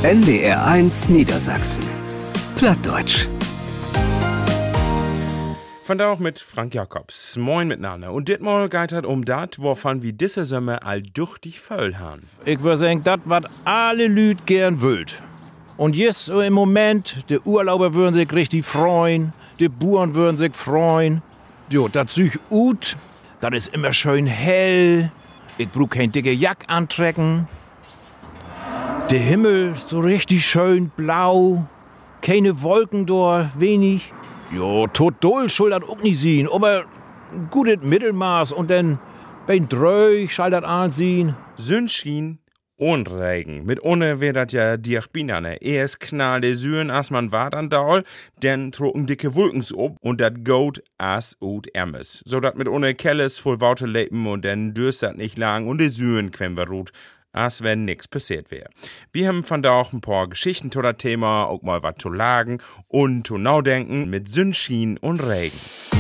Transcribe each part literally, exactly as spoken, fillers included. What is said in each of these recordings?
N D R eins Niedersachsen. Plattdeutsch. Von da auch mit Frank Jacobs. Moin miteinander. Und ditmal geht es um dat, wovon wir diese Sommer all duchtig voll haben. Ich würde sagen, das, was alle Lüd gern wüllt. Und jetzt so im Moment, die Urlauber würden sich richtig freuen, die Bauern würden sich freuen. Jo, das sich ut, das ist immer schön hell. Ich brauch kein dicke Jack antrecken. Der Himmel so richtig schön blau. Keine Wolken dort, wenig. Jo, tot doll soll das auch nicht sehen, aber gutes Mittelmaß und dann bein dröch soll das ansehen. Sonnenschein und Regen. Mit ohne wär dat ja dicht binane. Erst knall de Süren, as man wart an Daul, dann trocken dicke Wolkens ob und dat goat as ut Ermes. So dat mit ohne Kelles voll Waute leben und dann dürst dat nicht lang und de Süren quemmer ruht, als wenn nix passiert wär. Wir haben von da auch ein paar Geschichten zu das Thema, auch mal was zu lagen und zu naudenken mit Sonnenschein und Regen.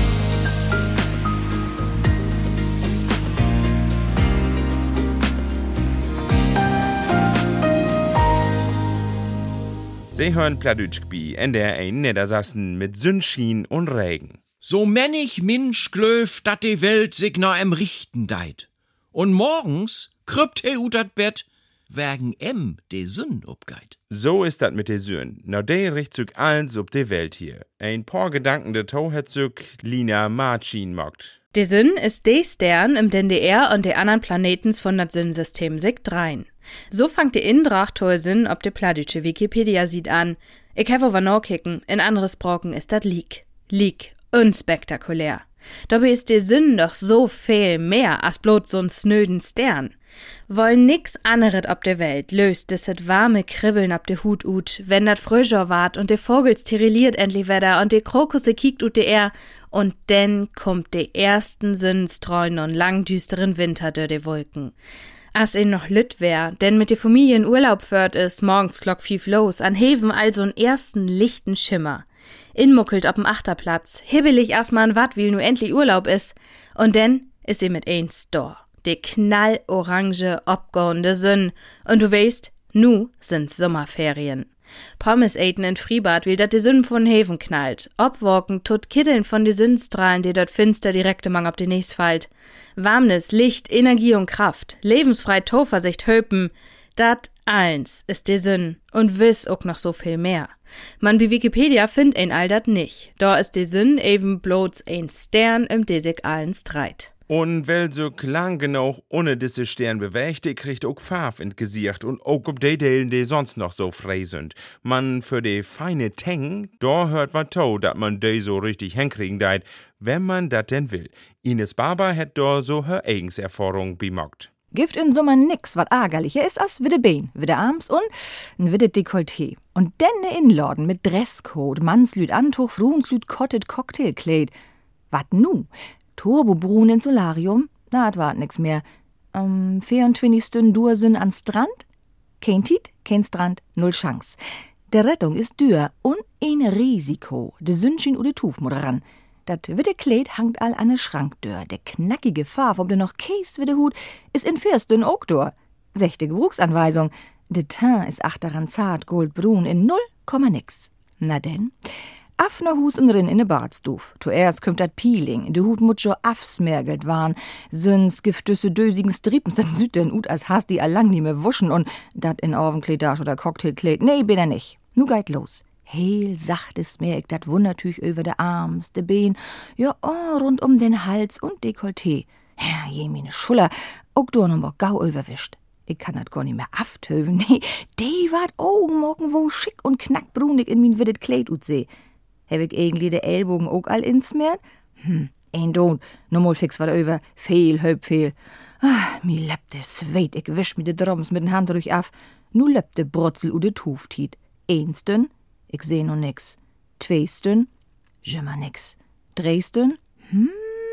Sie hören Plattdeutsch bei N D R eins Niedersachsen mit Sonnenschein und Regen. So männig Mensch glöf, dat die Welt sich nach em Richten deit. Und morgens krüppt he ut dat Bett, wegen em de Sünn obgeit. So ist dat mit de Sünn. Na de richt sich alles ob de Welt hier. Ein paar Gedanken de Tau hat sich Lina Marcin mockt. De Sünn ist de Stern im D N D R und de anderen Planetens von dat Sünnsystem sich drein. So fangt de Indracht hohe Sinn ob de plattdeutsche Wikipedia sieht an. Ich habe aber noch kicken, in anderes Brocken ist dat Leak. Leak, unspektakulär. Dabei ist de Sünn doch so viel mehr als bloß so'n snöden Stern. Wollen nix anderes ob der Welt löst des het warme Kribbeln ob de Hut ut, wenn dat Fröscher wart und de Vogel sterilliert endlich wieder und de Krokusse kiekt ut de er und denn kommt de ersten Sünnstreuen und langdüsteren Winter durch de Wolken. As in noch lütt wär, denn mit de Familie in Urlaub föhrt is morgens klock fief los, an Heven also n ersten lichten Schimmer. Inmuckelt ob'm Achterplatz, hibbelig erstmal wat, wie nu endlich Urlaub is, und denn is sie mit eins da. De knallorange, obgehende Sünn. Und du weißt, nu sind Sommerferien. Pommes eten in Freibad, wie dat de Sünn von Heven knallt. Obwalken tut Kiddeln von de Sünnstrahlen, die dort finster direkte Mang ob de nächst fallt. Warmnis, Licht, Energie und Kraft. Lebensfrei Toversicht höpen. Dat eins ist de Sünn. Und wiss auch noch so viel mehr. Man wie Wikipedia find ein all dat nicht. Da ist de Sünn eben bloß ein Stern im Desig allen Streit. Und weil so lang genug ohne diese Stern bewegt, kriegt auch Farb in Gesicht und auch ob die Delen, die sonst noch so frei sind. Man für die feine Teng, da hört man to, dat man die so richtig hinkriegen deit, wenn man dat denn will. Ines Barber hat da so her eigens Erfahrung bemockt. Gibt in Sommer nix, wat ärgerlicher ist als wieder Bein, wieder Arms und ein wieder Dekolleté. Und dann ne Inladen mit Dresscode, Mannslüd Antuch, Fruenslüd Kottet Cocktailkleid. Wat nu? Turbobrun in Solarium? Na, dat wart nix mehr. Ähm, vierundzwanzig Stunden Dursinn an Strand? Kein Tiet, kein Strand, null Chance. Der Rettung ist dür und ein Risiko. De Sündchen oder Tuf muss ran. Dat witte Kleid hangt all an ne Schranktür. Der knackige Farb, ob de noch Käse witte Hut, ist in vier Stunden auch dür. Sechte Gebrauchsanweisung. De Teint ist achteran zart, goldbrun in null Komma nix. Na denn? Affner Hus und rin in de Bartstuf. Zuerst kommt dat Peeling, de Hut mut scho afsmergelt waren. Süns giftüsse dösigen Striepens, dat süd den Ut als hast die allang nie mehr wuschen und dat in Orvenkleidage oder Cocktailkleid. Nee, bin er nicht. Nu geht los. Heel sachtes merk ich dat Wundertüch über de Arms, de Bein, ja, oh, rund um den Hals und Dekolleté. Ja, je meine Schuller, auch do noch mal gau überwischt. Ich kann dat gar nicht mehr aftöven. Nee, die wart Augenmocken wo schick und knackbrunig in min widdet Kleid ut seh. Hab ich irgendwie de Ellbogen auch all insmert? Hm, ein Don, no mal fix wat über, fehl, halb fehl. Ah, mi leppte Sweit, ich wisch mi de Droms mit den Handtuch af. Nu leppte Brotzel u de Tuftiet. Einstün, ich seh no nix. Zweistün, jimmer nix. Dreistün, hm,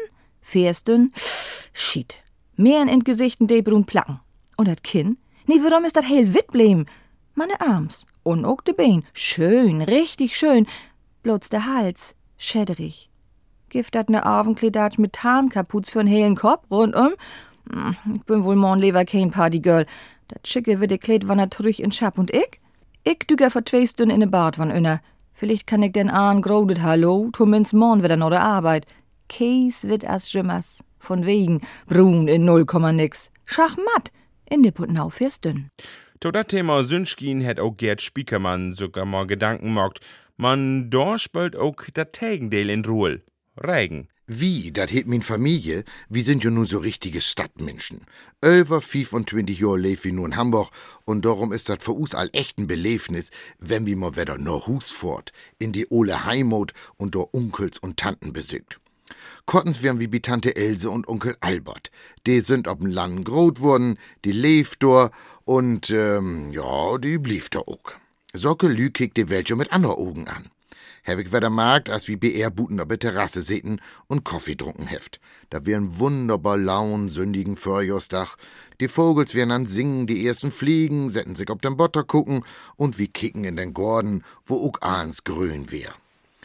vierstün, shit. Mehr in Gesichten de brun Placken. Und dat Kinn? Nee, warum ist dat hell witt bleiben? Meine Arms und auch de Bein. Schön, richtig schön. Bloß der Hals, schäderig. Gift dat ne Abendkleidatsch mit Tarnkapuz für'n hellen Kopf rundum? Ich bin wohl morgen lieber kein Partygirl. Dat schicke witte Kleid wandert ruhig in Schap und ich? Ich düger vor zwei Stunden in de Bad von Unner. Vielleicht kann ich den an grodet Hallo, zumindest morgen wieder noch der Arbeit. Käs wird as Jimmers. Von wegen, brun in null Komma nix. Schachmatt, in de Puttenau fürst dünn. To dat Thema Sünschkin hat auch Gerd Spiekermann sogar mal Gedanken gemacht. Man da spielt auch dat Tegendeel in Ruhl. Regen. Wie, dat het min Familie, wir sind ja nur so richtige Stadtmenschen. Über fünfundzwanzig Jahre leben wir nur in Hamburg und darum ist dat für uns all echt ein Belebnis, wenn wir mal wieder nach Hus fort, in die ole Heimat und da Onkels und Tanten besögt. Kottens wären wie bi Tante Else und Onkel Albert. Die sind ob'n Land groß worden, die lebt da und, ähm, ja, die blieb da auch. Socke Lü kickt die Welt ja mit anderen Augen an. Hab ich wieder merkt, als wie B R-Buten auf der Terrasse säten und Kaffee trunken heft. Da wären wunderbar lauen, sündigen Vorjahrsdach. Die Vogels wären an Singen, die ersten Fliegen, setten sich auf den Botter gucken und wie kicken in den Gorden, wo auch ahns grün wär.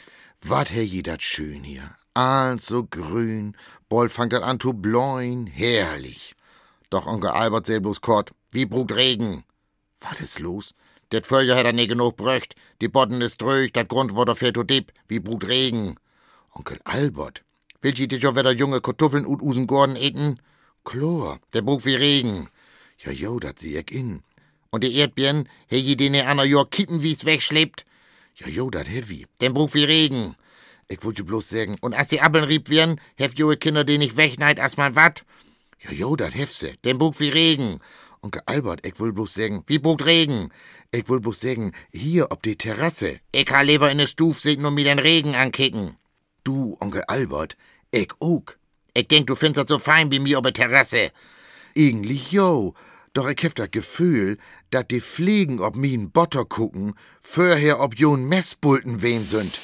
Wat her je dat schön hier. Alles so grün, bald fangt dat an zu bläuen, herrlich. Doch Onkel Albert seh bloß kort, wie brut Regen. Was ist los? Det Völker hat er nie genug bröcht, die Botten ist dröch, dat Grundwasser fährt to dipp, wie brut Regen. Onkel Albert, willst du dich ja wieder junge Kartoffeln ut usen Gorden eten? Chlor, der brug wie Regen. Ja, jo, dat sieh ich in. Und die Erdbeeren, he je den aner Jahr kippen, wie's wegschleppt? Ja, jo, dat heavy, den brug wie Regen. Ich wollte bloß sagen, und als die Appeln rieb werden, heft joe Kinder den nicht wegneid, als man wat? Ja, jo, dat heft se, den brug wie Regen. Onkel Albert, ich will bloß sagen, wie brug Regen? Ich will bloß sagen, hier ob die Terrasse. Ich ha lieber in de Stuf sit nur mir den Regen ankicken. Du, Onkel Albert, ich auch. Ich denk, du findest das so fein wie mir ob de Terrasse. Eigentlich jo. Doch ich hef das Gefühl, dat die Fliegen ob mien Botter gucken, vorher ob jo n Messbulten wen sind.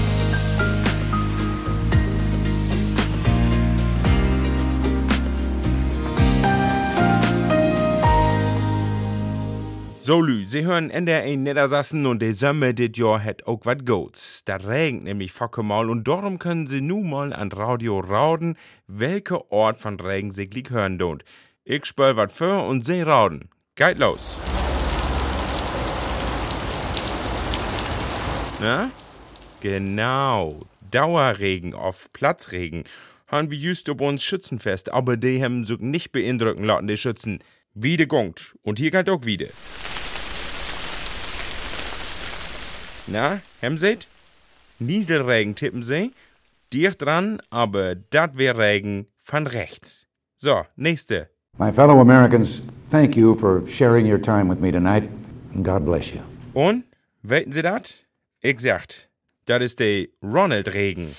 So Lü, Sie hören N D R in Niedersachsen und die Sommer dit Jahr hat auch wat gots. Da regnet nämlich facke mal und darum können Sie nu mal an Radio rauden, welcher Ort von Regen sich lieg hören don't. Ich spöll wat für und Sie rauden. Geht los. Na? Genau. Dauerregen auf Platzregen. Han wir just ob uns Schützenfest, aber die haben sich nicht beeindrucken lassen, die Schützen. Wieder gongt. Und hier geht auch wieder. Na, hem seht? Nieselregen tippen sie. Dicht dran, aber dat wär Regen von rechts. So, nächste. My fellow Americans, thank you for sharing your time with me tonight, and God bless you. Und, weiten Sie dat? Ich sagt, dat ist der Ronald-Regen.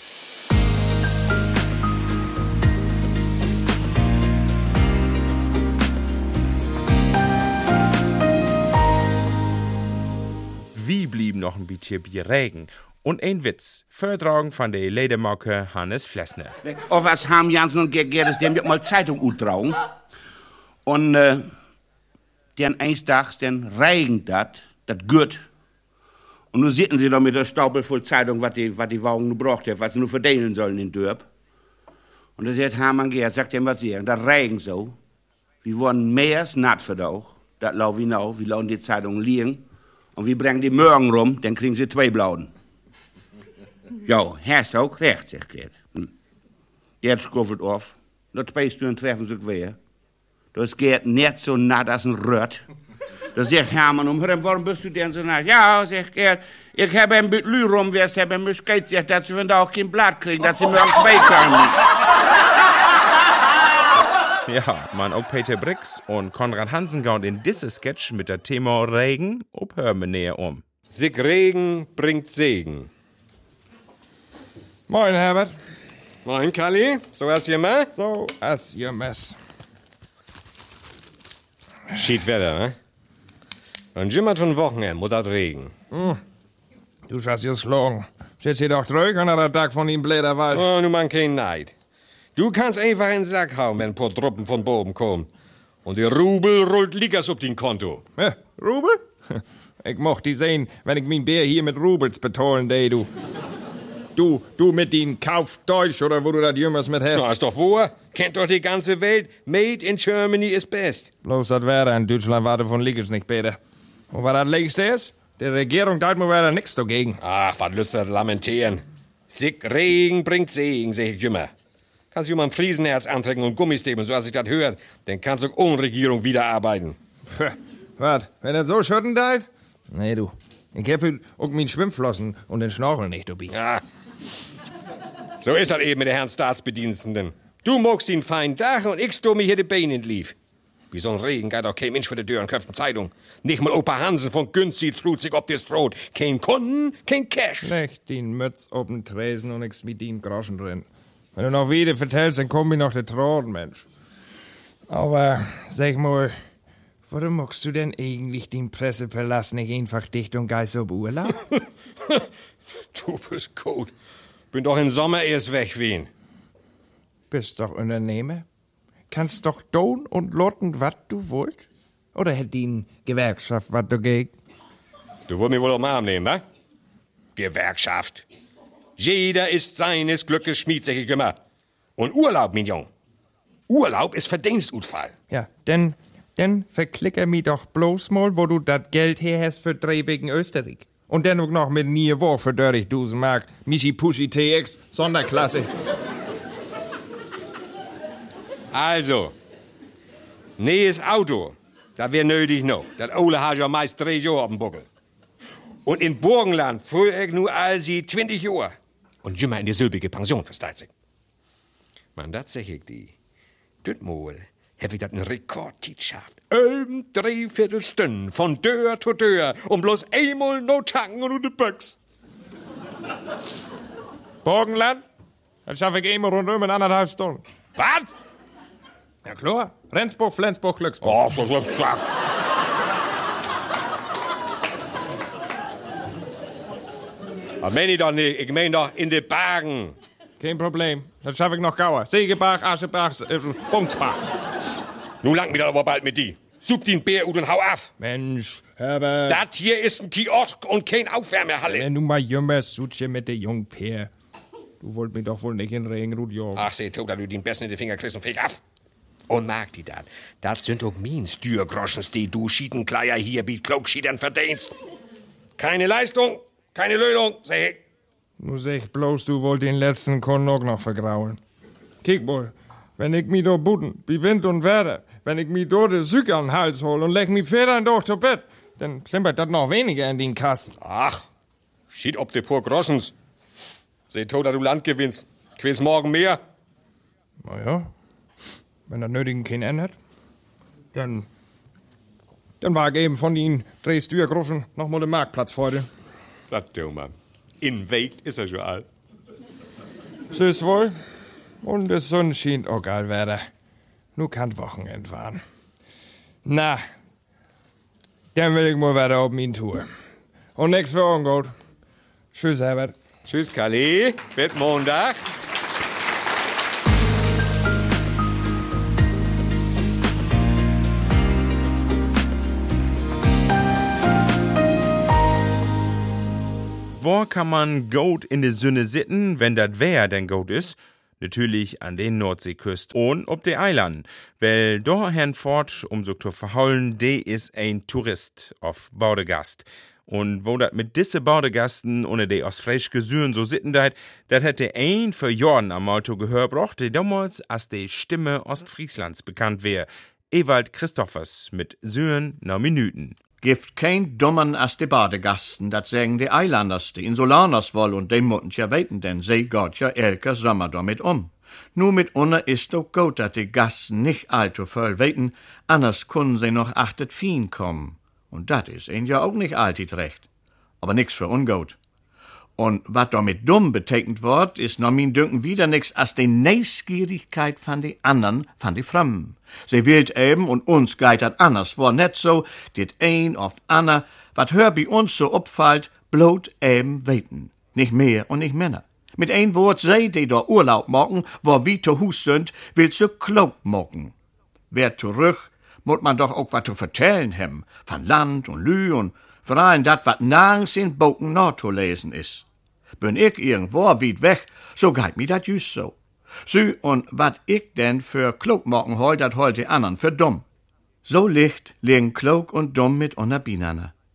Wie blieb noch ein bisschen Bier Regen? Und ein Witz, Vortragen von der Ledermarke Hannes Flessner. Of was haben Jansen und Gerdes, die haben ja mal Zeitung uttragen. Und äh, den eines Tages, den regnet dat, dat gut. Und nun sitzen sie da mit der Staubel voll Zeitung, was die, was die Wagen nur braucht, was sie nur verteilen sollen in Dörp. Und da sagt Hermann Gerd, sagt ihm was sie, das regnet so. Wir wollen mehr natt verdauch, das lau wie nau, wir lauen die Zeitung liegen. Und wir bringen die Morgen rum, dann kriegen sie zwei Blauen. Ja, hast auch recht, sagt Gerd. Hm. Gerd schruffelt auf, nach zwei Stunden treffen sich wieder. Da ist Gerd nicht so natt als ein Röt. Da sagt Hermann um, warum bist du denn so natt? Ja, sagt Gerd, ich habe ein bisschen Lü rum, wer es hat mir gesagt, dass sie da auch kein Blatt kriegen, dass sie morgen zwei können. Ja, man auch Peter Brix und Konrad Hansen gauen in diese Sketch mit der Thema Regen obhören wir näher um. Sig Regen bringt Segen. Moin, Herbert. Moin, Kalli. So as je mess? So as je mess. Schied Wetter, ne? Und jimmert von Wochenende, muss dat Regen. Hm. Du hast jetzt geschlagen. Sitzt hier doch drück an der Tag von ihm bläder Wald. Oh, nu man kein Neid. Du kannst einfach in den Sack hauen, wenn ein paar Truppen von Boben kommen. Und die Rubel rollt liegers auf dein Konto. Ja, Rubel? Ich mocht die sehen, wenn ich mein Bär hier mit Rubels betollen, de, du. Du, du mit den Kauf Deutsch oder wo du das jümmers mit hast. Na, ist doch wahr. Kennt doch die ganze Welt. Made in Germany ist best. Bloß das wäre in Deutschland war von liegers nicht besser. Und was das längste ist? Der Regierung da mir wieder nichts dagegen. Ach, was lützt lamentieren. Sick Regen bringt Segen, sag ich immer. Kannst du mal ein Friesenherz antrecken und Gummistäben, so als ich das höre, dann kannst du auch ohne Regierung wieder arbeiten. Was, wenn er so schütten deit? Nee, du. Ich hab auch meine Schwimmflossen und den Schnorchel nicht dabei. Ja. So ist das eben mit den Herrn Staatsbediensteten. Du magst ihn fein Dach und ich sto mir hier die Beine entlief. Wie so ein Regen geht auch kein Mensch vor der Tür und kauft eine Zeitung. Nicht mal Opa Hansen von Günstig trut sich ob das Brot. Kein Kunden, kein Cash. Leg den Mütz auf den Tresen und ich mit den Groschen drin. Wenn du noch wieder vertellst, dann komm ich noch der Trauen, Mensch. Aber, sag mal, warum magst du denn eigentlich den Pressepalast nicht einfach dicht und geist auf Urlaub? Du bist gut. Bin doch im Sommer erst weg, Wien. Bist doch Unternehmer. Kannst doch tun und lotten, was du wollt. Oder hätt die Gewerkschaft was dagegen? Du wollt mich wohl am Arm nehmen, wa? Gewerkschaft. Jeder ist seines Glückes Schmied, sag ich immer. Und Urlaub, mein Jung. Urlaub ist Verdienstutfall. Ja, denn, denn verklicker mi doch bloß mal, wo du dat Geld her hast für drei wegen Österreich. Und dann auch noch mit nie Woche für dreißigtausend Mark. Michi Puschi T X, Sonderklasse. Also, neues Auto, das wär nötig noch. Das Ole hat ja meist drei Jahre auf dem Buckel. Und in Burgenland fuhr ich nur all sie zwanzig Jahre. Und immer in die silbige Pension, versteht sich. Man, das sag ich die. Dütmol, hab ich das einen Rekordtit geschafft. Ähm, dreiviertel Stunden, von Tür zu Tür, und bloß einmal no tanken und die Büchs. Burgenland? Dann schaff ich einmal rundum in anderthalb Stunden. Was? Ja klar, Rendsburg, Flensburg, Glücksburg. Oh, so, so, so. Das mein ich doch nicht, ich mein doch in den Bergen. Kein Problem, das schaff ich noch Gauer. Segebach, Aschebach, äh, Bunksbach. Nun lang wieder aber bald mit die. Such den Bär und hau auf. Mensch, Herbert. Das hier ist ein Kiosk und kein Aufwärmehalle. Wenn du mal jümmerst, sutje mit der Jungpeer. Du wollt mich doch wohl nicht in Regen, Rudjörg. Ach, seh to, dass du den besten in die Finger kriegst und feg auf. Und mag die dat. Das sind auch min Stürgroschens, die du Schiedenkleier hier biet Klogschiedern verdienst. Keine Leistung, keine Löhnung, seh ich. Nu sag bloß, du wollt den letzten Kunden auch noch vergraulen. Kick mal, wenn ich mi do buden, wie Wind und Wetter, wenn ich mi do de Sück an den Hals hol und leg mi Federn durch zu Bett, dann klimpert dat noch weniger in den Kasten. Ach, schied ob de pur Groschens. Seh to, dass du Land gewinnst. Quiz morgen mehr. Na ja, wenn das Nötigen kein ändert, dann, dann war ich eben von den drei Stürgroschen noch mal den Marktplatz heute. Das du, Mann. In Weit ist er schon alt. So ist wohl. Und die Sonne schien auch geil Wetter. Nu kann Wochenend fahren. Na, dann will ich mal weiter auf meine Tour. Und nix für ungut. Tschüss, Herbert. Tschüss, Kali. Bis Montag. Wo kann man gut in de Sonne sitten, wenn dat wer denn gut ist? Natürlich an den Nordseeküst und ob de Eiland. Weil da Herrn Ford, um so zu verhaulen, de is ein Tourist auf Baudegast. Und wo dat mit disse Baudegasten ohne de aus frisch Gesüren so sitten deit, dat hätte ein für Jordan am Auto Gehör brocht, de damals als de Stimme Ostfrieslands bekannt wär. Ewald Christophers mit Süren na Minuten. Gibt kein Dummen as de Badegasten, dat sagen de Eilanders, de Insulaners woll, und dem mutten ja weten, denn sie geht ja elke Sommer damit um. Nur mit unner ist doch gut, dat de Gasten nicht allzu voll weten, anders können sie noch achtet Fien kommen. Und dat is ihnen ja auch nicht alltit recht. Aber nix für ungut. Und wat damit dumm betekent wird, is noch min Dünken wieder nix as de Neisgierigkeit van de andern, van de Fremden. Sie wählt eben, und uns geht dat anders, war net so, dit ein auf ander, wat hör bi uns so opfallt, blot eben weten. Nicht mehr und nicht minder. Mit ein Wort sei, die da Urlaub machen, wo wie zu Hus sind, will zu klug machen. Wer zurück, muss man doch auch wat zu vertellen hem, von Land und Lü und vor allem dat, wat nirgends in Boken noch zu lesen is. Bin ich irgendwo weit weg, so geht mi dat just so. Sü, und wat ich denn für klug machen heut, dat heut die andern für dumm. So licht liegen klug und dumm mit unter Binane.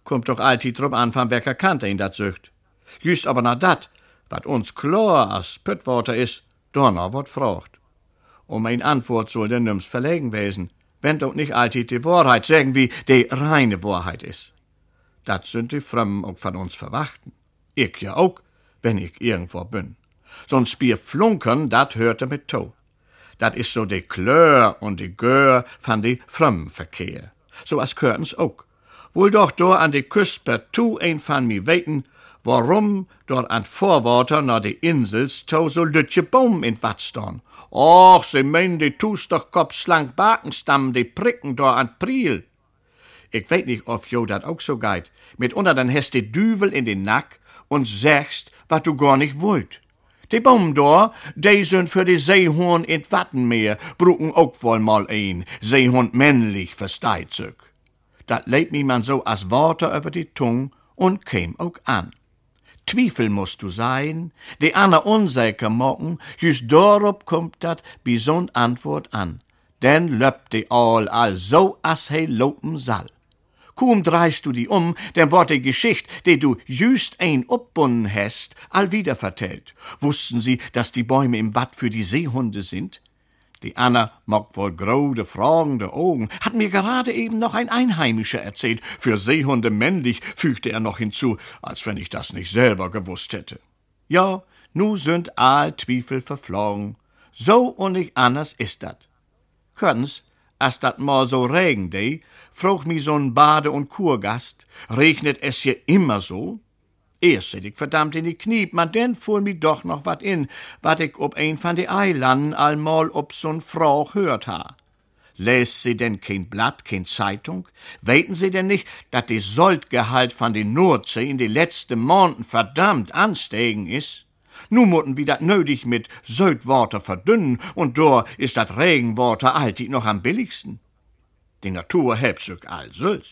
kommt doch alltid drauf an, von welcher Kante ihn dat söcht. Just aber nach dat, wat uns klar als Püttwater is, donner wat fragt. Um ein Antwort soll denn nirgends verlegen wesen, wenn doch nicht alltid die Wahrheit sagen, wie die reine Wahrheit is. Dat sind die Frömmen auch von uns verwachten. Ich ja auch, wenn ich irgendwo bin. Sonst Bier flunkern, dat hörte mit to. Dat is so de Klör und de Gör von de Frömmenverkehr. So as Körtens auch. Wohl doch do an de Küst per tu ein von mi weten, warum dort an Vorworter na de Insels to so lütje Baum in wat staan. Och, se meinen de tust doch Kopf slank Bakenstamm, de pricken do an Priel. Ich weet nicht, ob jo dat auch so geht. Mitunter dann hast de Düvel in den Nack und sagst, wat du gar nicht wollt. Die Baum da, die sind für die Seehorn in Wattenmeer, bruken auch wohl mal ein, Seehund männlich versteht sich. Dat leidt mi man so as Worte über die Tung und käm auch an. Zwiefel musst du sein, die Anna unsicher mocken, just darauf kommt dat bi so'n Antwort an. Denn löppt die all all so as he lopen sall. Kaum dreist du die um, denn wort die Geschicht, die du just ein opbunden hast, all wieder vertellt. Wussten sie, dass die Bäume im Watt für die Seehunde sind? Die Anna mock wohl grode, fragende Augen, hat mir gerade eben noch ein Einheimischer erzählt. Für Seehunde männlich, fügte er noch hinzu, als wenn ich das nicht selber gewusst hätte. Ja, nu sind all Zwiefel verflogen. So und nicht anders ist dat. Können's, as dat mal so regen de, frug mi so'n Bade- und Kurgast, regnet es hier immer so? Erst sit ich verdammt in die Knie, man denn fuhr mi doch noch wat in, wat ich ob ein von de Eilanden allmal ob so'n Frau hört ha. Läst sie denn kein Blatt, kein Zeitung? Weten sie denn nicht, dat de Soldgehalt von de Nordsee in de letzte Monaten verdammt ansteigen is? Nu mutten wir dat nötig mit Söldwater verdünnen, und dor ist dat Regenwater alltid noch am billigsten. Die Natur hebt sich all sülst.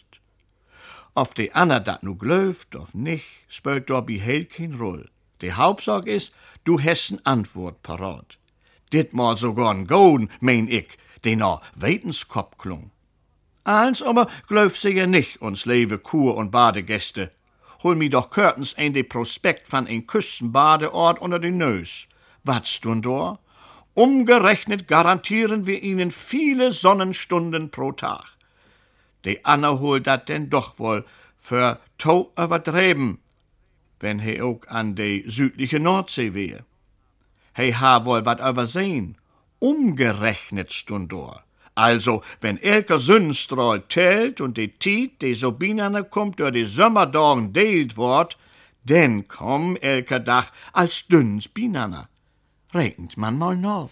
Ob die Anna dat nu glöft, of nicht, spölt dor behel kein Roll. Die Hauptsache is, du hast n Antwort parat. Ditmal sogar n Golden, mein ich, den a Wetenskopf klung. Eins aber glöft sie ja nicht, uns lewe Kur- und Badegäste. Hol mi doch Körtens ein de Prospekt van ein Küstenbadeort unter den Nös. Wat's tun dor? Umgerechnet garantieren wir ihnen viele Sonnenstunden pro Tag. De Anna holt dat denn doch wohl für to übertrieben, wenn he auch an de südliche Nordsee wehe. He ha wohl wat übersehen. Umgerechnet stund dor. Also, wenn elker Sonnenstrahl tellt und die Tiet, die so binane kommt, durch die Sommerdagen deelt wort, denn komm elker Dach als dünns binane. Regnet man mal noch.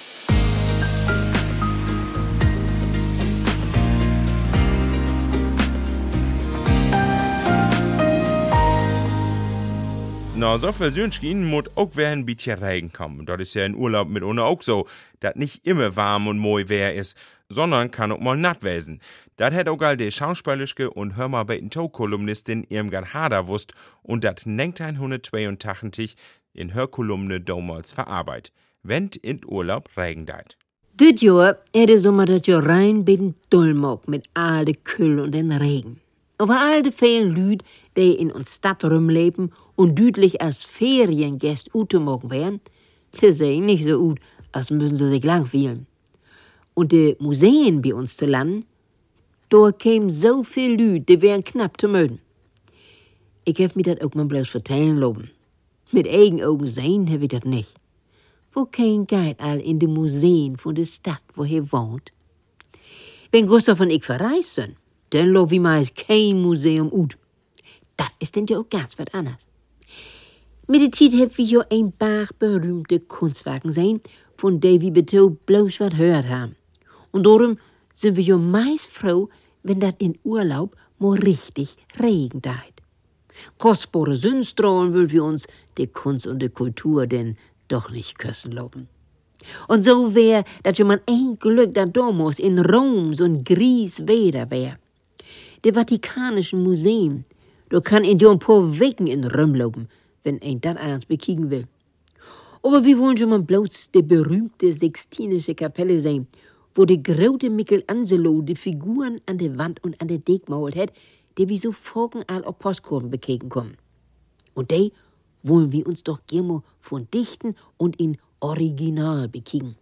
Na, so viel Sönschkin muss auch wer ein bisschen Regen kommen. Das ist ja in Urlaub mit ohne auch so, dass nicht immer warm und moi wär ist, sondern kann auch mal natt wesen. Das hat auch all die schauspielerische und Hörmarbeiten-Tau-Kolumnistin Irmgard Hader wusst und das neunzehnhundertzweiundachtzig in her Kolumne damals verarbeitet. Wenn in Urlaub Regen deit. Dit Jahr hätte sommer dat Jahr rein bei den Dullmock mit all de Kühl und den Regen. Over all de vielen Lüd, die in uns Stadt rumleben und düdlich als Feriengäst utemogen wären, die sehen nicht so gut, als müssen sie sich langweilen. Und die Museen bei uns zu landen, da kämen so viel Lüd, die wären knapp zu mögen. Ich hab mir das auch mal bloß vertellen loben. Mit eigenen Augen sehen hab ich das nicht. Wo kein geht all in die Museen von der Stadt, wo er wohnt? Wenn Gustav und ich verreist sind, dann lo wie meist kein Museum ut. Das ist denn ja auch ganz was anderes. Mit der Zeit hab wir ja ein paar berühmte Kunstwerke sehen, von denen wir bitte bloß was gehört haben. Und darum sind wir ja meist froh, wenn das in Urlaub mal richtig Regen deit. Kostbare Sonnenstrahlen will wir uns die Kunst und die Kultur denn doch nicht küssen loben. Und so wär, dass man ein Glück da damals in Rom so ein gries Wetter wär. Der Vatikanischen Museum, da kann in jo ein paar Wegen in Rom loben, wenn ein das eins bekicken will. Aber wir wollen schon mal bloß die berühmte Sixtinische Kapelle sehen, wo der große Michelangelo die Figuren an der Wand und an der Deck malt hat, die wie so Vogel all auf Postkarten bekeken kommen. Und die wollen wir uns doch gerne von dichten und in Original bekicken.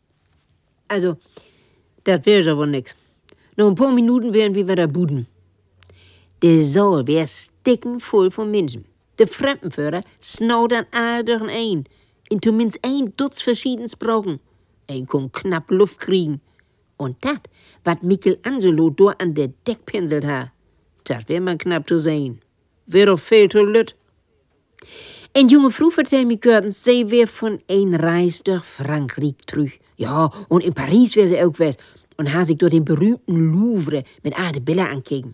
Also, das wär aber nix. Noch ein paar Minuten wären wir wieder Buden. Der Saal wär stickenvoll von Menschen. Der Fremdenführer snaut an all durch ein. In zumindest ein Dutz verschiedene Sprachen. Ein kann knapp Luft kriegen. Und das, was Michelangelo dort an der Deck pinselt hat, das wär man knapp zu sehen. Wär doch viel zu lütt. Ein junge Frau vertellt mir gehört, sie wär von ein Reis durch Frankreich trüch. Ja, und in Paris wär sie auch gewesen. Und hat sich dort den berühmten Louvre mit all den Bilder angekeken.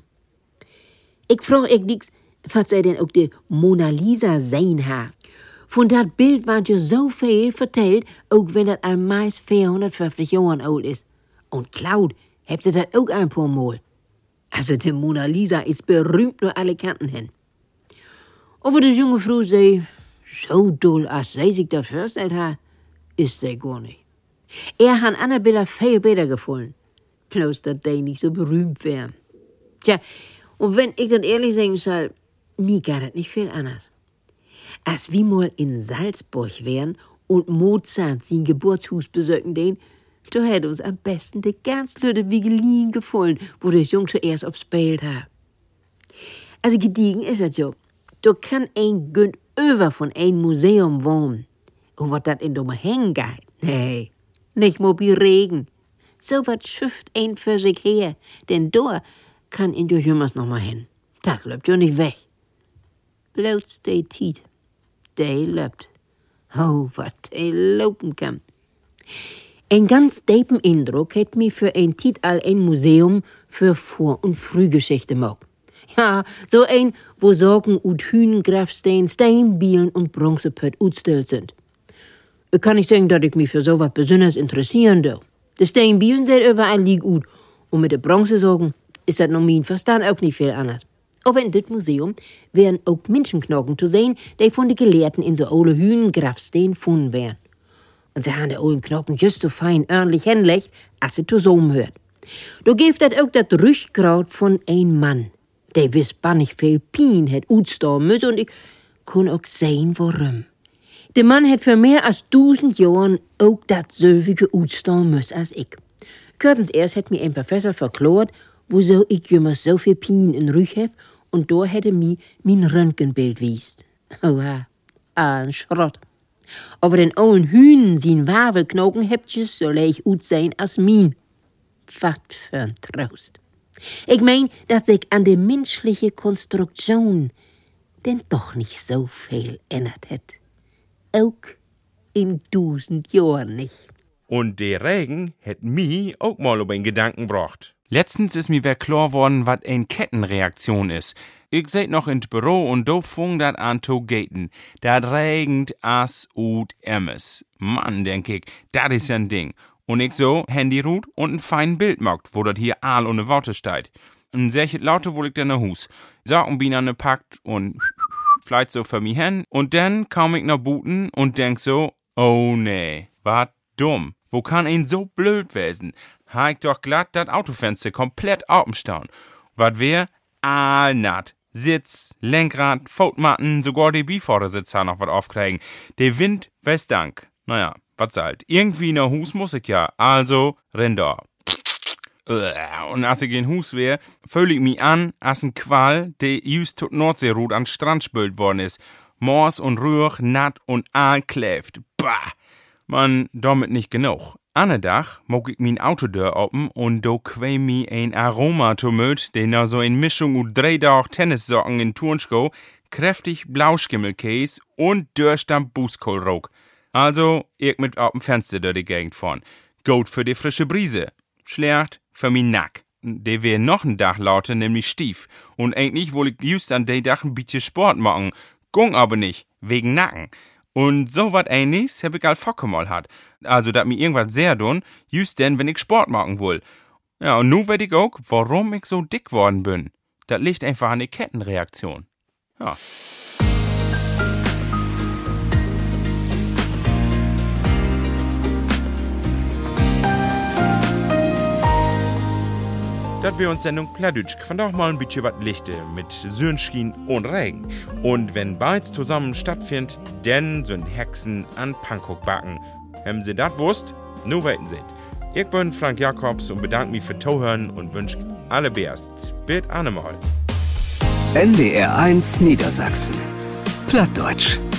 Ich frag euch nix, was sie denn auch die Mona Lisa sein hat. Von dat Bild war ja so viel vertellt, auch wenn das al meist vierhundertfünfzig Jahren alt ist. Und Claude, habt ihr das auch ein paar Mal? Also die Mona Lisa ist berühmt nur alle Kanten hin. Aber die junge Frau sei, so doll als sie sich das vorgestellt hat, ist sie gar nicht. Er hat Annabella viel besser gefallen. Bloß, dass die nicht so berühmt wären. Tja, und wenn ich das ehrlich sagen soll, mir geht das nicht viel anders. Als wir mal in Salzburg wären und Mozart sein Geburtshus besöken den, da hätte uns am besten die ganz blöde Vigelin gefallen, wo der Jung zuerst aufs Bild hat. Also gediegen ist das so. Da kann ein Günd über von ein Museum wohnen. Und was das in dummer hängen geht, nee, nicht mal bei Regen. So was schifft ein für sich her, denn da kann in durch jemals noch mal hin. Das läuft ja nicht weg. Bloß die Tiet, die läuft. Oh, was die laufen kann. Ein ganz deepen Eindruck hat mir für ein Tiet all ein Museum für Vor- und Frühgeschichte gemacht. Ja, so ein, wo Sorgen und Hühnengrafstein, Steinbielen und Bronzepött utstellt sind. Ich kann nicht sagen, dass ich mich für sowas besonders interessieren darf. Die Steinbielen sehen überall lieg gut. Und mit den Bronzesorgen ist das noch mein Verstand auch nicht viel anders. Aber in dit Museum wären auch Menschenknochen zu sehen, die von den Gelehrten in so ole Hühnengrafstein gefunden wären. Und sie haben die ollen Knochen just so fein ordentlich hinlegt, als sie zusammenhört. Da gibt das auch das Rückgrat von ein Mann, der wiss bannig viel Pien het utstehen müssen, und ich kann auch sehen, warum. Der Mann hat für mehr als tausend Jahren auch das selbe utstehen müssen als ich. Kurz erst hat mir ein Professor verklart, wieso ich immer so viel Pien in Rüch hab, und da hätte mir mein Röntgenbild wiest. Oha, ein Schrott. Aber den ollen Hühnen sin Wabelknochen hebt just so leicht ut sein als min. Was für ein Trost. Ich mein, dass sich an der menschlichen Konstruktion denn doch nicht so viel ändert hat. Auch in tausend Jahren nicht. Und der Regen hat mich auch mal um einen Gedanken gebracht. Letztens ist mir wer klar worden, was eine Kettenreaktion ist. Ich seit noch ins Büro und do fung dat an zu gaten. Dat regnet as ut emmes. Mann, denk ich, dat is ein Ding. Und ich so, Handy ruht und ein fein Bild macht, wo dat hier all ohne Worte steht. Und sehr laute wohl ich dann nach Hus. Sorgenbienen packt und vielleicht so für mich hin. Und dann kam ich nach Buten und denk so, oh nee, wat dumm. Wo kann ein so blöd wesen? Ha ich doch glatt dat Autofenster komplett aufgestauen. Wat wär? Allnatt. Sitz, Lenkrad, Pfotmatten, sogar die Beivordersitz haben noch was aufkriegen. Der Wind, weiß Dank. Naja, was halt. Irgendwie nach Hus muss ich ja, also renn da. Und als ich in Hus wär, fühl ich mich an, als ein Qual, der just tot Nordseerut an Strand spült worden ist. Moos und Rühr, natt und all kläft. Bah! Man, damit nicht genug. Anne Dach mog ich mein Autotür open und do quäm mi ein Aroma tomöt, den na so in Mischung und dreidauch Tennissocken in Turnschko, kräftig Blauschimmelkäse und Dürrstamp Buskohlrock. Also, ich mit auf'm Fenster durch die Gegend fahren. Gut für die frische Brise. Schlecht für min Nack. Der wär noch ein Dach lauter, nämlich stief. Und eigentlich woll ich just an de Dach ein bisschen Sport machen. Gung aber nicht, wegen Nacken. Und so wat ähnliches hab ich all mal hat. Also, dat mir irgendwas sehr dun, just denn, wenn ich Sport machen will. Ja, und nu weet ich auch, warum ich so dick worden bin. Das liegt einfach an der Kettenreaktion. Ja. dass wir uns Sendung Plattdeutsch von doch mal ein bisschen was lichte mit Sonnenschein und Regen. Und wenn beides zusammen stattfindet, dann sind Hexen an Pankok backen. Haben Sie das gewusst? Nur weiten Sie. Ich bin Frank Jakobs und bedanke mich für Zuhören und wünsche alle Best. Bis einmal. N D R eins Niedersachsen. Plattdeutsch.